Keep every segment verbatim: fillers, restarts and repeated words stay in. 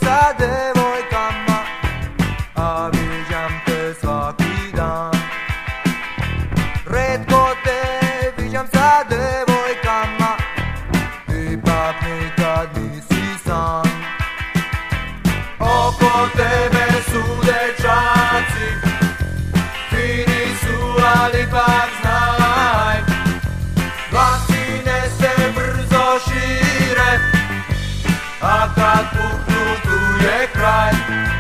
sa devojkama, a viđam te svaki dan. Retko te viđam sa devojkama, ipak nikad nisi sam. Oko tebe su dečaci, fini su, ali pak znaj, glasine se brzo šire, a kad puknu tu je kraj.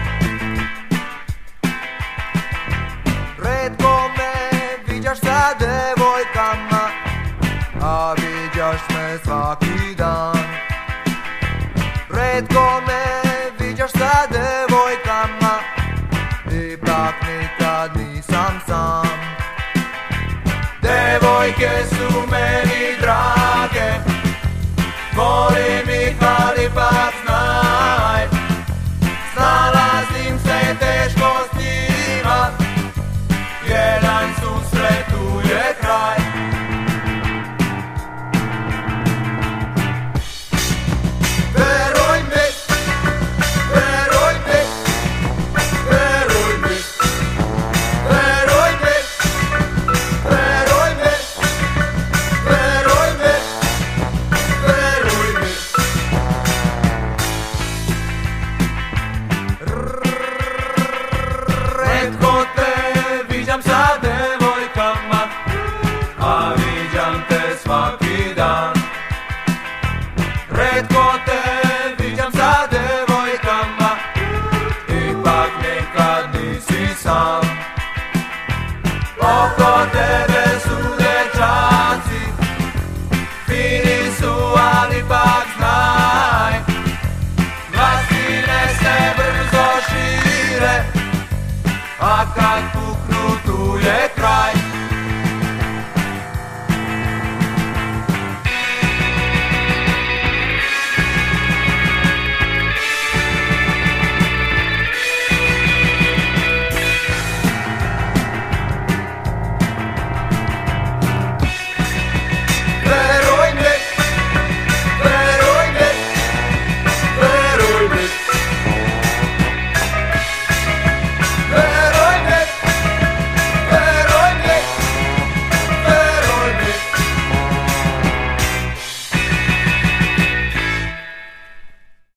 Retko me viđaš sa devojkama, a viđaš me svaki dan. Retko me viđaš sa devojkama, ipak nikad nisam sam. Devojke su meni drage, volim ih, ali pak znaj, snalazim se teško s njima, jedan susret tu je kraj. Veruj mi, veruj mi, veruj mi, veruj mi, veruj mi, veruj mi, veruj mi. Retko te viđam sa devojkama, a viđam te svaki dan. Retko